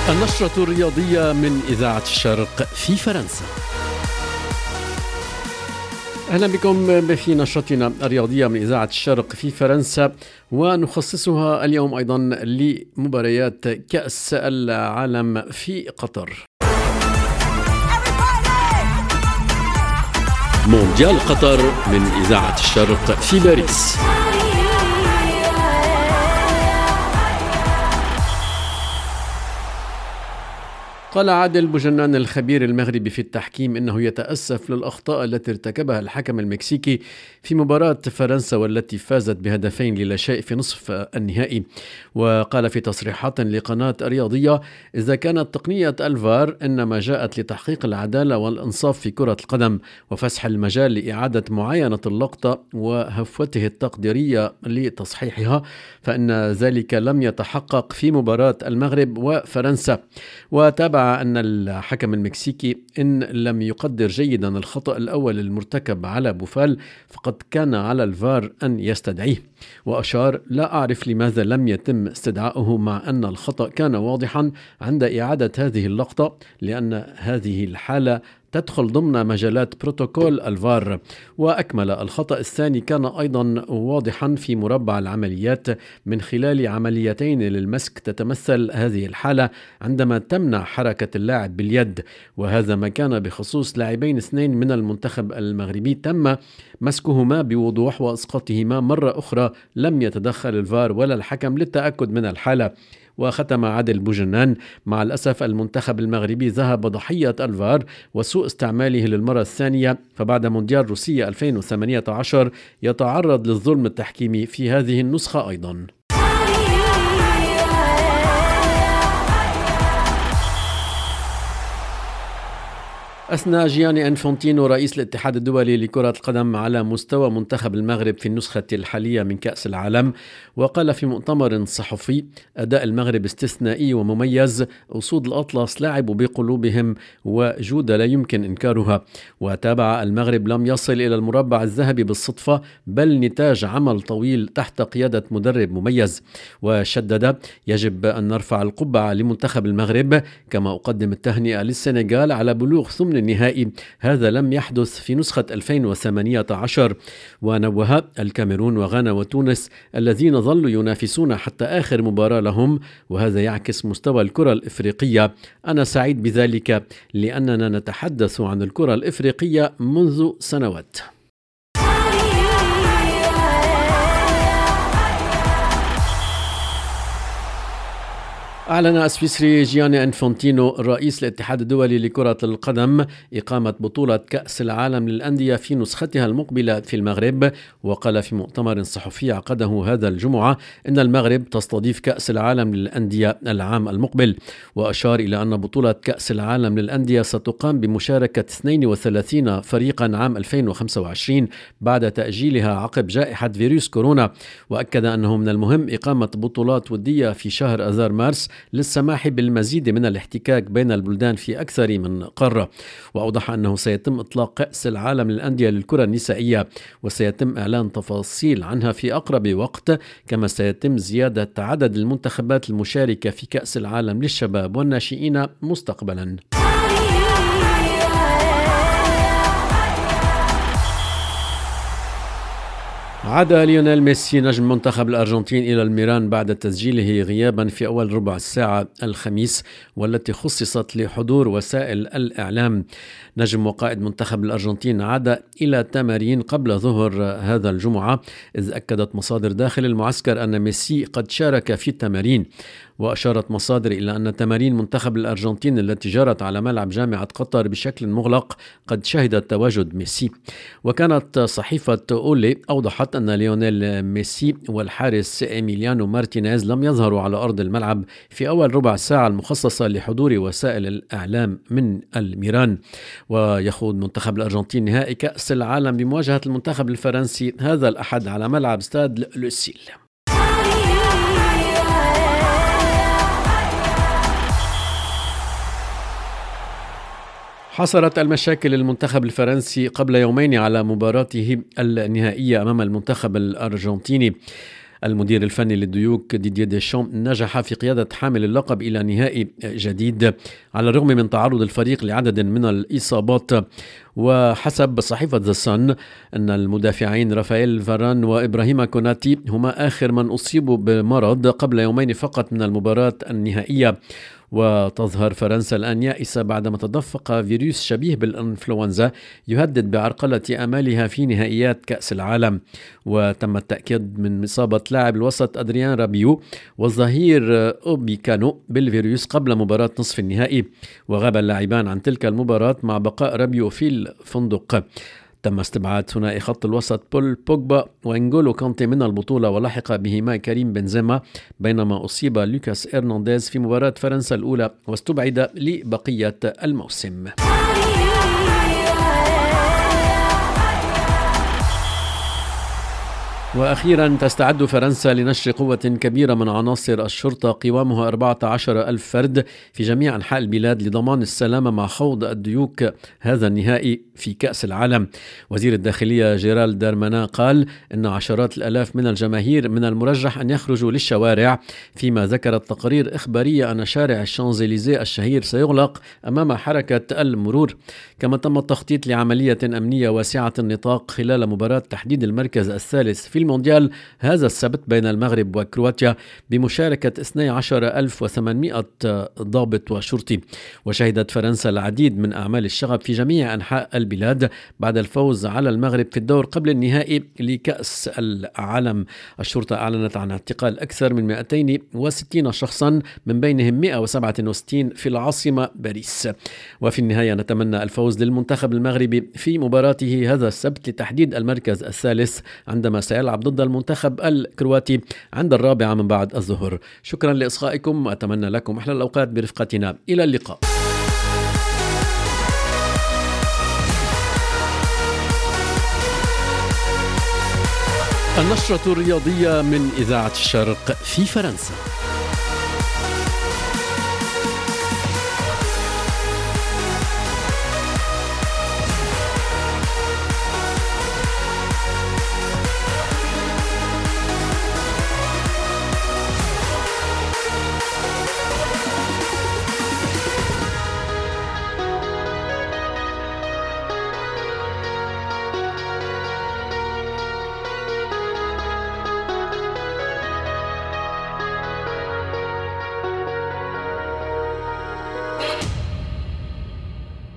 النشرة الرياضية من إذاعة الشرق في فرنسا. أهلا بكم في نشرتنا الرياضية من إذاعة الشرق في فرنسا، ونخصصها اليوم أيضا لمباريات كأس العالم في قطر. مونديال قطر من إذاعة الشرق في باريس. قال عادل بوجنان الخبير المغربي في التحكيم إنه يتأسف للأخطاء التي ارتكبها الحكم المكسيكي في مباراة فرنسا والتي فازت بهدفين للا شيء في نصف النهائي. وقال في تصريحات لقناة رياضية: إذا كانت تقنية الفار إنما جاءت لتحقيق العدالة والإنصاف في كرة القدم وفسح المجال لإعادة معاينة اللقطة وهفوته التقديرية لتصحيحها، فإن ذلك لم يتحقق في مباراة المغرب وفرنسا. وتابع أن الحكم المكسيكي إن لم يقدر جيدا الخطأ الأول المرتكب على بوفال فقد كان على الفار أن يستدعيه. وأشار: لا أعرف لماذا لم يتم استدعائه مع أن الخطأ كان واضحا عند إعادة هذه اللقطة، لأن هذه الحالة تدخل ضمن مجالات بروتوكول الفار. وأكمل: الخطأ الثاني كان أيضا واضحا في مربع العمليات من خلال عمليتين للمسك تتمثل هذه الحالة عندما تمنع حركة اللاعب باليد، وهذا ما كان بخصوص لاعبين اثنين من المنتخب المغربي تم مسكهما بوضوح وإسقاطهما مرة أخرى لم يتدخل الفار ولا الحكم للتأكد من الحالة. وختم عادل بوجنان: مع الأسف المنتخب المغربي ذهب ضحية الفار وسوء استعماله للمرة الثانية، فبعد مونديال روسيا 2018 يتعرض للظلم التحكيمي في هذه النسخة أيضا. أثنى جياني أنفونتينو رئيس الاتحاد الدولي لكرة القدم على مستوى منتخب المغرب في النسخة الحالية من كأس العالم، وقال في مؤتمر صحفي: أداء المغرب استثنائي ومميز، أسود الأطلس لعبوا بقلوبهم وجودة لا يمكن إنكارها. وتابع: المغرب لم يصل إلى المربع الذهبي بالصدفة، بل نتاج عمل طويل تحت قيادة مدرب مميز. وشدد: يجب أن نرفع القبعة لمنتخب المغرب، كما أقدم التهنئة للسنغال على بلوغ ثمن النهائي، هذا لم يحدث في نسخة 2018. ونوه: الكاميرون وغانا وتونس الذين ظلوا ينافسون حتى آخر مباراة لهم، وهذا يعكس مستوى الكرة الإفريقية. أنا سعيد بذلك لأننا نتحدث عن الكرة الإفريقية منذ سنوات. أعلن السويسري جياني أنفونتينو رئيس الاتحاد الدولي لكرة القدم إقامة بطولة كأس العالم للأندية في نسختها المقبلة في المغرب. وقال في مؤتمر صحفي عقده هذا الجمعة إن المغرب تستضيف كأس العالم للأندية العام المقبل. وأشار إلى أن بطولة كأس العالم للأندية ستقام بمشاركة 32 فريقا عام 2025 بعد تأجيلها عقب جائحة فيروس كورونا. وأكد أنه من المهم إقامة بطولات ودية في شهر آذار مارس للسماح بالمزيد من الاحتكاك بين البلدان في أكثر من قارة. وأوضح أنه سيتم إطلاق كأس العالم للأندية للكرة النسائية، وسيتم إعلان تفاصيل عنها في أقرب وقت، كما سيتم زيادة عدد المنتخبات المشاركة في كأس العالم للشباب والناشئين مستقبلا. عاد ليونيل ميسي نجم منتخب الأرجنتين إلى الميران بعد تسجيله غيابا في أول ربع ساعة الخميس، والتي خصصت لحضور وسائل الإعلام. نجم وقائد منتخب الأرجنتين عاد إلى تمارين قبل ظهر هذا الجمعة، إذ أكدت مصادر داخل المعسكر أن ميسي قد شارك في التمارين. وأشارت مصادر إلى أن تمارين منتخب الأرجنتين التي جرت على ملعب جامعة قطر بشكل مغلق قد شهدت تواجد ميسي. وكانت صحيفة أولي أوضحت أن ليونيل ميسي والحارس إيميليانو مارتينيز لم يظهروا على أرض الملعب في أول ربع ساعة المخصصة لحضور وسائل الإعلام من الميران. ويخوض منتخب الأرجنتين نهائي كأس العالم بمواجهة المنتخب الفرنسي هذا الأحد على ملعب استاد لوسيل. حصلت المشاكل المنتخب الفرنسي قبل يومين على مباراته النهائية أمام المنتخب الأرجنتيني. المدير الفني للديوك ديدييه ديشام نجح في قيادة حامل اللقب إلى نهائي جديد على الرغم من تعرض الفريق لعدد من الإصابات. وحسب صحيفة ذا صن أن المدافعين رافائيل فاران وإبراهيم كوناتي هما آخر من أصيبوا بمرض قبل يومين فقط من المباراة النهائية. وتظهر فرنسا الآن يائسة بعدما تدفق فيروس شبيه بالإنفلونزا يهدد بعرقلة آمالها في نهائيات كأس العالم. وتم التأكيد من إصابة لاعب الوسط أدريان رابيو والظهير أوبيكانو بالفيروس قبل مباراة نصف النهائي، وغاب اللاعبان عن تلك المباراة مع بقاء رابيو في الفندق. تم استبعاد ثنائي خط الوسط بول بوجبا وانجولو كانتي من البطولة، ولحق بهما كريم بنزيما، بينما أصيب لوكاس إرنانديز في مباراة فرنسا الأولى واستبعد لبقية الموسم. وأخيرا تستعد فرنسا لنشر قوة كبيرة من عناصر الشرطة قوامها 14,000 فرد في جميع أنحاء البلاد لضمان السلامة مع خوض الديوك هذا النهائي في كأس العالم. وزير الداخلية جيرالد دارمانان قال إن عشرات الآلاف من الجماهير من المرجح أن يخرجوا للشوارع، فيما ذكرت تقارير إخبارية أن شارع الشانزليزيه الشهير سيغلق أمام حركة المرور. كما تم التخطيط لعملية أمنية واسعة النطاق خلال مباراة تحديد المركز الثالث في المونديال هذا السبت بين المغرب وكرواتيا بمشاركة 12,800 ضابط وشرطي. وشهدت فرنسا العديد من أعمال الشغب في جميع أنحاء البلاد بعد الفوز على المغرب في الدور قبل النهائي لكأس العالم. الشرطة أعلنت عن اعتقال أكثر من 260 شخصا، من بينهم 167 في العاصمة باريس. وفي النهاية نتمنى الفوز للمنتخب المغربي في مباراته هذا السبت لتحديد المركز الثالث عندما سيلعب ضد المنتخب الكرواتي عند 4 من بعد الظهر. شكرا لإصغائكم وأتمنى لكم أحلى الأوقات برفقتنا. إلى اللقاء. النشرة الرياضية من إذاعة الشرق في فرنسا.